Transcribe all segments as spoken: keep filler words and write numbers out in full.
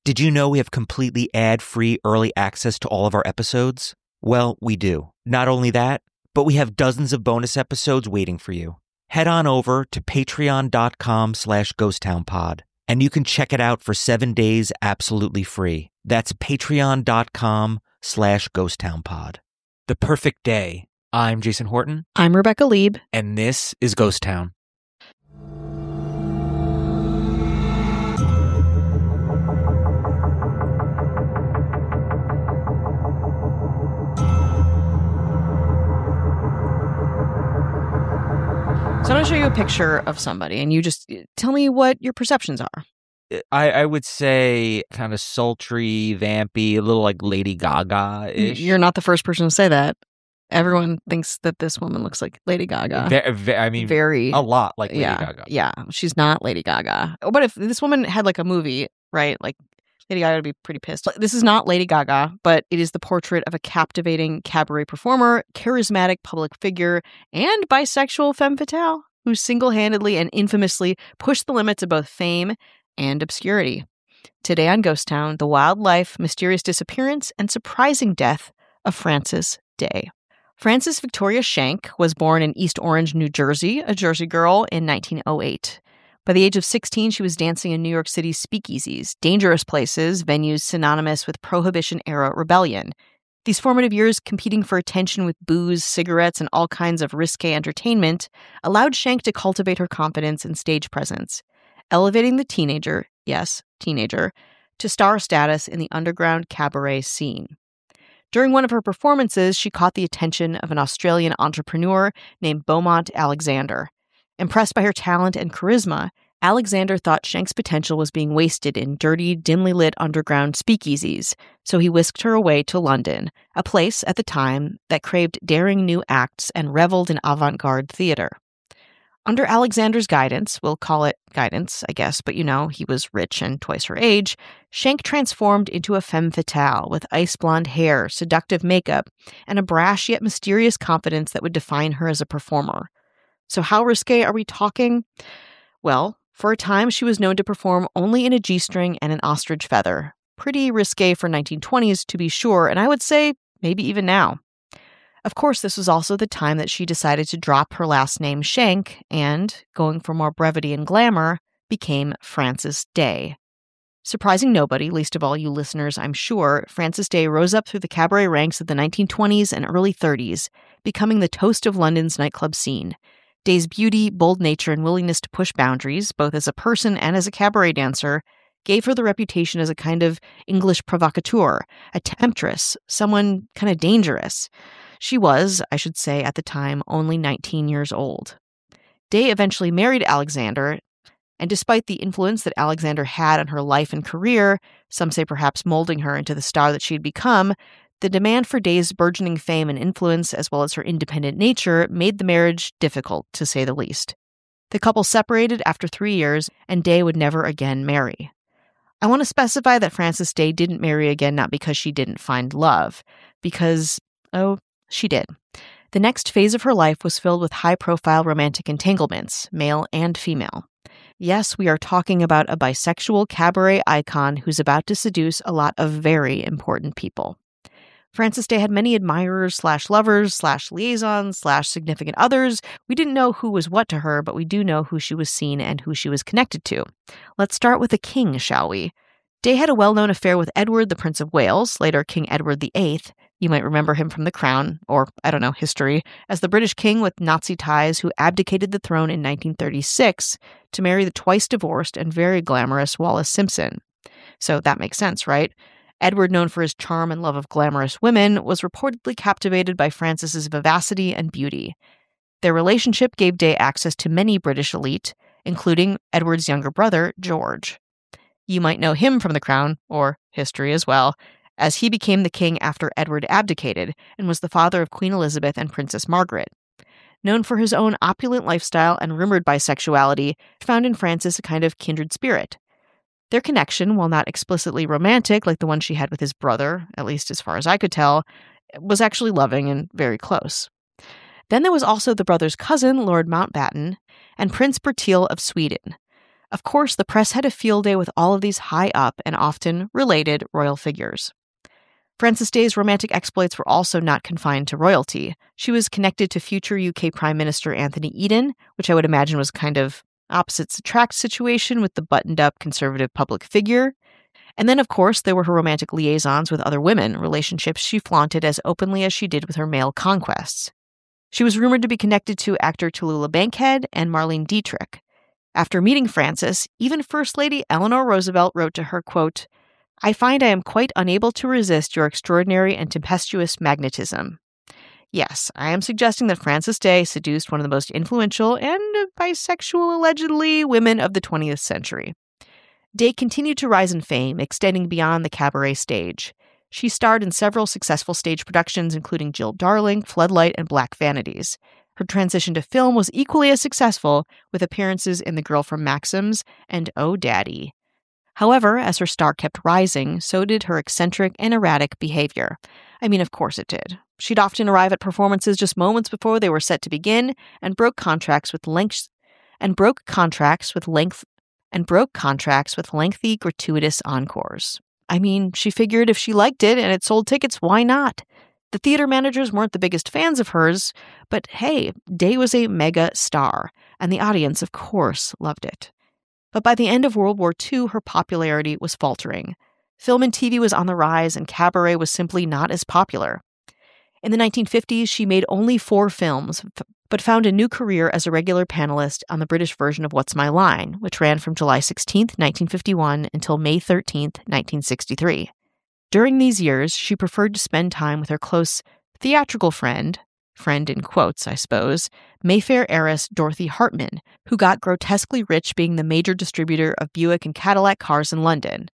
Did you know we have completely ad-free early access to all of our episodes? Well, we do. Not only that, but we have dozens of bonus episodes waiting for you. Head on over to patreon.com slash ghosttownpod, and you can check it out for seven days absolutely free. That's patreon.com slash ghosttownpod. The Perfect Day. I'm Jason Horton. I'm Rebecca Lieb. And this is Ghost Town. So I'm going to show you a picture of somebody, and you just tell me what your perceptions are. I, I would say kind of sultry, vampy, a little like Lady Gaga-ish. You're not the first person to say that. Everyone thinks that this woman looks like Lady Gaga. Ve- ve- I mean, very a lot like Lady yeah, Gaga. Yeah, she's not Lady Gaga. But if this woman had like a movie, right, like Lady Gaga would be pretty pissed. This is not Lady Gaga, but it is the portrait of a captivating cabaret performer, charismatic public figure, and bisexual femme fatale who single-handedly and infamously pushed the limits of both fame and obscurity. Today on Ghost Town, the wild life, mysterious disappearance, and surprising death of Frances Day. Frances Victoria Schenck was born in East Orange, New Jersey, a Jersey girl, in nineteen oh eight. By the age of sixteen, she was dancing in New York City's speakeasies, dangerous places, venues synonymous with Prohibition-era rebellion. These formative years competing for attention with booze, cigarettes, and all kinds of risque entertainment allowed Schenck to cultivate her confidence and stage presence, elevating the teenager, yes, teenager, to star status in the underground cabaret scene. During one of her performances, she caught the attention of an Australian entrepreneur named Beaumont Alexander. Impressed by her talent and charisma, Alexander thought Schenck's potential was being wasted in dirty, dimly lit underground speakeasies, so he whisked her away to London, a place at the time that craved daring new acts and reveled in avant-garde theater. Under Alexander's guidance, we'll call it guidance, I guess, but you know, he was rich and twice her age, Schenck transformed into a femme fatale with ice blonde hair, seductive makeup, and a brash yet mysterious confidence that would define her as a performer. So how risque are we talking? Well, for a time, she was known to perform only in a G-string and an ostrich feather. Pretty risque for nineteen twenties, to be sure, and I would say maybe even now. Of course, this was also the time that she decided to drop her last name Schenck and, going for more brevity and glamour, became Frances Day. Surprising nobody, least of all you listeners, I'm sure, Frances Day rose up through the cabaret ranks of the nineteen twenties and early thirties, becoming the toast of London's nightclub scene. Day's beauty, bold nature, and willingness to push boundaries, both as a person and as a cabaret dancer, gave her the reputation as a kind of English provocateur, a temptress, someone kind of dangerous. She was, I should say at the time, only nineteen years old. Day eventually married Alexander, and despite the influence that Alexander had on her life and career, some say perhaps molding her into the star that she had become, the demand for Day's burgeoning fame and influence, as well as her independent nature, made the marriage difficult, to say the least. The couple separated after three years, and Day would never again marry. I want to specify that Frances Day didn't marry again not because she didn't find love, because, oh, she did. The next phase of her life was filled with high-profile romantic entanglements, male and female. Yes, we are talking about a bisexual cabaret icon who's about to seduce a lot of very important people. Frances Day had many admirers slash lovers slash liaisons slash significant others. We didn't know who was what to her, but we do know who she was seen and who she was connected to. Let's start with the king, shall we? Day had a well-known affair with Edward, the Prince of Wales, later King Edward the Eighth. You might remember him from The Crown, or, I don't know, history, as the British king with Nazi ties who abdicated the throne in nineteen thirty-six to marry the twice-divorced and very glamorous Wallis Simpson. So that makes sense, right? Edward, known for his charm and love of glamorous women, was reportedly captivated by Frances's vivacity and beauty. Their relationship gave Day access to many British elite, including Edward's younger brother, George. You might know him from The Crown, or history as well, as he became the king after Edward abdicated and was the father of Queen Elizabeth and Princess Margaret. Known for his own opulent lifestyle and rumored bisexuality, found in Frances a kind of kindred spirit. Their connection, while not explicitly romantic like the one she had with his brother, at least as far as I could tell, was actually loving and very close. Then there was also the brother's cousin, Lord Mountbatten, and Prince Bertil of Sweden. Of course, the press had a field day with all of these high up and often related royal figures. Frances Day's romantic exploits were also not confined to royalty. She was connected to future U K Prime Minister Anthony Eden, which I would imagine was kind of opposites attract situation with the buttoned-up conservative public figure. And then, of course, there were her romantic liaisons with other women, relationships she flaunted as openly as she did with her male conquests. She was rumored to be connected to actor Tallulah Bankhead and Marlene Dietrich. After meeting Frances, even First Lady Eleanor Roosevelt wrote to her, quote, "I find I am quite unable to resist your extraordinary and tempestuous magnetism." Yes, I am suggesting that Frances Day seduced one of the most influential and bisexual, allegedly, women of the twentieth century. Day continued to rise in fame, extending beyond the cabaret stage. She starred in several successful stage productions, including Jill Darling, Floodlight, and Black Vanities. Her transition to film was equally as successful, with appearances in The Girl from Maxim's and Oh Daddy. However, as her star kept rising, so did her eccentric and erratic behavior. I mean, of course it did. She'd often arrive at performances just moments before they were set to begin, and broke contracts with length and broke contracts with length and broke contracts with lengthy, gratuitous encores. I mean, she figured if she liked it and it sold tickets, why not? The theater managers weren't the biggest fans of hers, but hey, Day was a mega star, and the audience, of course, loved it. But by the end of World War Two, her popularity was faltering. Film and T V was on the rise, and cabaret was simply not as popular. In the nineteen fifties, she made only four films, but found a new career as a regular panelist on the British version of What's My Line, which ran from July sixteenth, nineteen fifty-one until May thirteenth, nineteen sixty-three. During these years, she preferred to spend time with her close theatrical friend, friend in quotes, I suppose, Mayfair heiress Dorothy Hartman, who got grotesquely rich being the major distributor of Buick and Cadillac cars in London.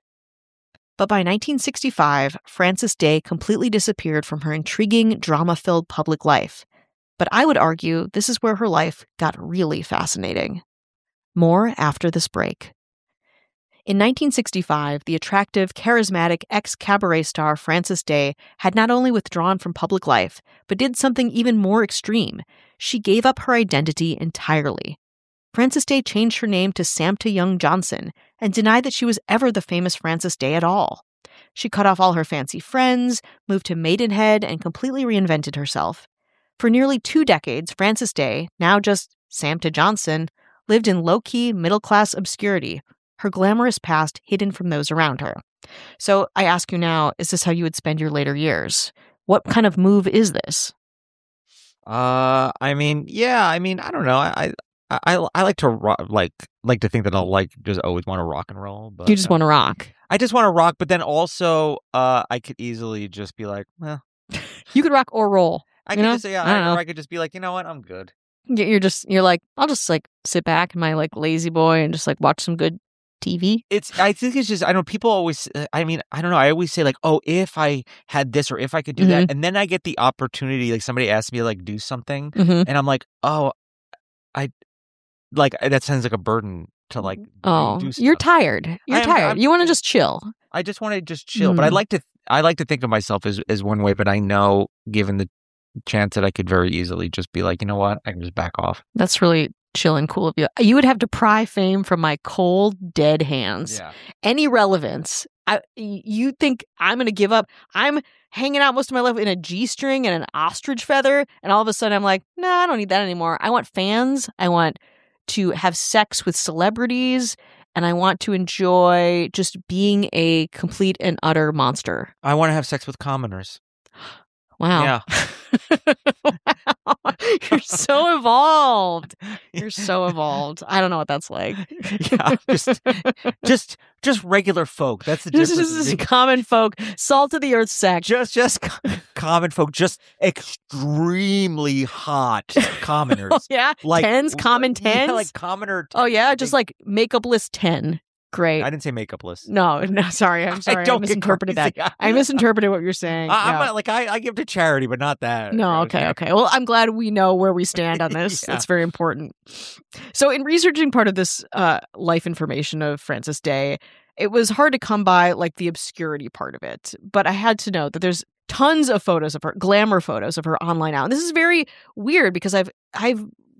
But by nineteen sixty-five, Frances Day completely disappeared from her intriguing, drama-filled public life. But I would argue this is where her life got really fascinating. More after this break. In nineteen sixty-five, the attractive, charismatic ex-cabaret star Frances Day had not only withdrawn from public life, but did something even more extreme. She gave up her identity entirely. Frances Day changed her name to Samta Young Johnson and denied that she was ever the famous Frances Day at all. She cut off all her fancy friends, moved to Maidenhead, and completely reinvented herself. For nearly two decades, Frances Day, now just Samta Johnson, lived in low-key, middle-class obscurity, her glamorous past hidden from those around her. So I ask you now, is this how you would spend your later years? What kind of move is this? Uh, I mean, yeah, I mean, I don't know. I I, I, I like to rock, like like to think that I'll like just always want to rock and roll. But you just uh, want to rock. I just want to rock, but then also, uh, I could easily just be like, well, you could rock or roll. I could know? just say, yeah, I, I or I could just be like, you know what, I'm good. You're just, you're like, I'll just like sit back in my like lazy boy and just like watch some good T V. It's, I think it's just, I don't know, people always, I mean, I don't know, I always say like, oh, if I had this or if I could do mm-hmm. that, and then I get the opportunity, like somebody asks me to like do something, mm-hmm. and I'm like, oh, I, like, that sounds like a burden to like oh, do stuff. You're tired. You're am, tired. I'm, you want to just chill. I just want to just chill, mm. but I like to, I like to think of myself as, as one way, but I know given the chance that I could very easily just be like, you know what, I can just back off. That's really chill and cool of you. You would have to pry fame from my cold, dead hands. Yeah. Any relevance. I, you think I'm going to give up? I'm hanging out most of my life in a G-string and an ostrich feather, and all of a sudden I'm like, no, nah, I don't need that anymore. I want fans. I want to have sex with celebrities, and I want to enjoy just being a complete and utter monster. I want to have sex with commoners. Wow. Yeah. Wow. You're so evolved. You're so evolved. I don't know what that's like. Yeah, just, just, just regular folk. That's the difference. This is common folk, salt of the earth sex. Just, just common folk. Just extremely hot commoners. Oh, yeah, like tens, common tens, yeah, like commoner. Ten. Oh yeah, just like makeup list ten. Great. I didn't say makeup list. No, no, sorry. I'm sorry. I, don't I misinterpreted that. I misinterpreted what you're saying. I, yeah. I'm not, like, I, I give to charity, but not that. No, okay, okay. Well, I'm glad we know where we stand on this. yeah. It's very important. So in researching part of this uh, life information of Frances Day, it was hard to come by like the obscurity part of it. But I had to know that there's tons of photos of her, glamour photos of her online out. And this is very weird because I've I've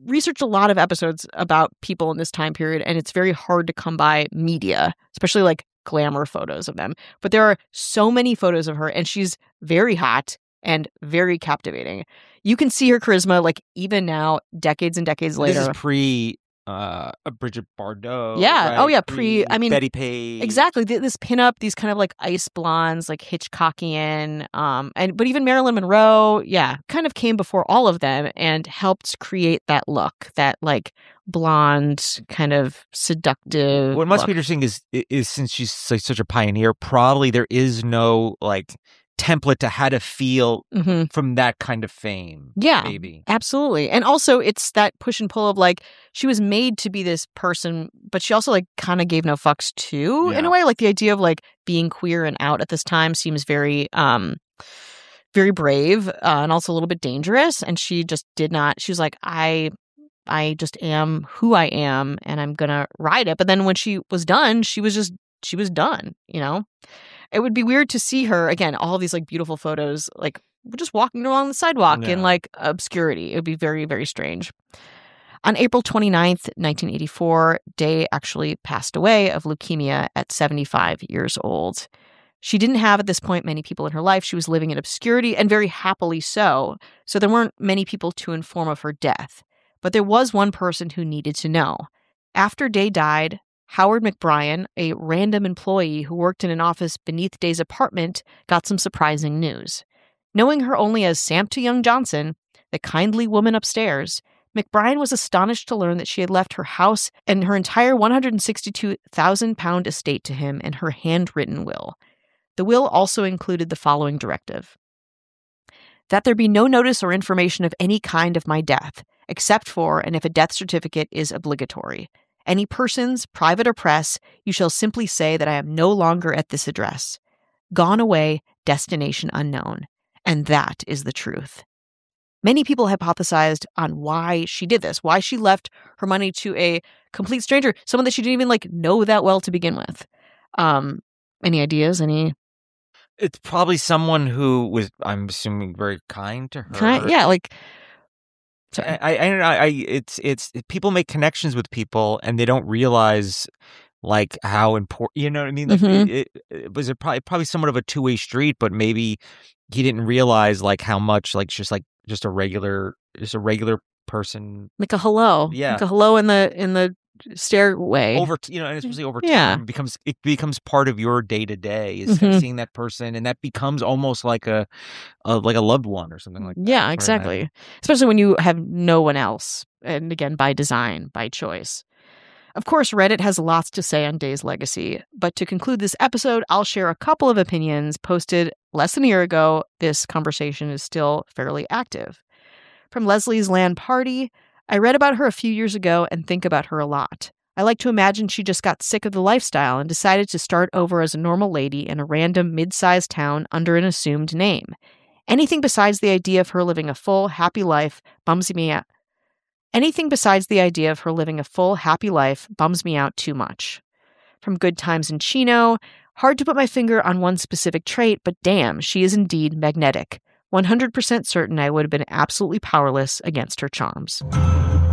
researched a lot of episodes about people in this time period, and it's very hard to come by media, especially like glamour photos of them. But there are so many photos of her, and she's very hot and very captivating. You can see her charisma, like even now, decades and decades later. This is pre uh, Bridget Bardot. Yeah. Right? Oh, yeah. Pre, I mean, Betty Page. Exactly. This pinup, these kind of like ice blondes, like Hitchcockian, um, and but even Marilyn Monroe, yeah, kind of came before all of them and helped create that look, that like blonde, kind of seductive. What must look. be interesting is is since she's like such a pioneer, probably there is no like template to how to feel mm-hmm. from that kind of fame. Yeah, maybe. Absolutely. And also it's that push and pull of like, she was made to be this person, but she also like kind of gave no fucks too, yeah. in a way. Like the idea of like being queer and out at this time seems very, um, very brave uh, and also a little bit dangerous. And she just did not, she was like, I, I just am who I am and I'm going to ride it. But then when she was done, she was just, she was done, you know? It would be weird to see her, again, all these like beautiful photos, like just walking along the sidewalk yeah. in like obscurity. It would be very, very strange. On April twenty-ninth, nineteen eighty-four, Day actually passed away of leukemia at seventy-five years old. She didn't have at this point many people in her life. She was living in obscurity and very happily so. So there weren't many people to inform of her death. But there was one person who needed to know. After Day died, Howard McBrien, a random employee who worked in an office beneath Day's apartment, got some surprising news. Knowing her only as Sampta Young Johnson, the kindly woman upstairs, McBrien was astonished to learn that she had left her house and her entire one hundred sixty-two thousand pound estate to him in her handwritten will. The will also included the following directive: that there be no notice or information of any kind of my death, except for, and if a death certificate is obligatory. Any persons, private or press, you shall simply say that I am no longer at this address. Gone away, destination unknown. And that is the truth. Many people hypothesized on why she did this, why she left her money to a complete stranger, someone that she didn't even like know that well to begin with. Um, any ideas? Any? It's probably someone who was, I'm assuming, very kind to her. Kind, yeah, like. I, I, I don't know. I, it's, it's, people make connections with people and they don't realize like how important, you know what I mean? Like, mm-hmm. it, it, it was a, probably, probably somewhat of a two way street, but maybe he didn't realize like how much, like, just like, just a regular, just a regular person. Like a hello. Yeah. Like a hello in the, in the stairway. Over, you know, and especially over time, yeah. it becomes, it becomes part of your day to day is mm-hmm. seeing that person. And that becomes almost like a, a like a loved one or something like that. Yeah, exactly. Especially when you have no one else. And again, by design, by choice. Of course, Reddit has lots to say on Day's legacy. But to conclude this episode, I'll share a couple of opinions posted less than a year ago. This conversation is still fairly active. From Leslie's Land Party, I read about her a few years ago and think about her a lot. I like to imagine she just got sick of the lifestyle and decided to start over as a normal lady in a random mid-sized town under an assumed name. Anything besides the idea of her living a full, happy life bums me out. Anything besides the idea of her living a full, happy life bums me out too much. From Good Times in Chino, hard to put my finger on one specific trait, but damn, she is indeed magnetic. one hundred percent certain I would have been absolutely powerless against her charms.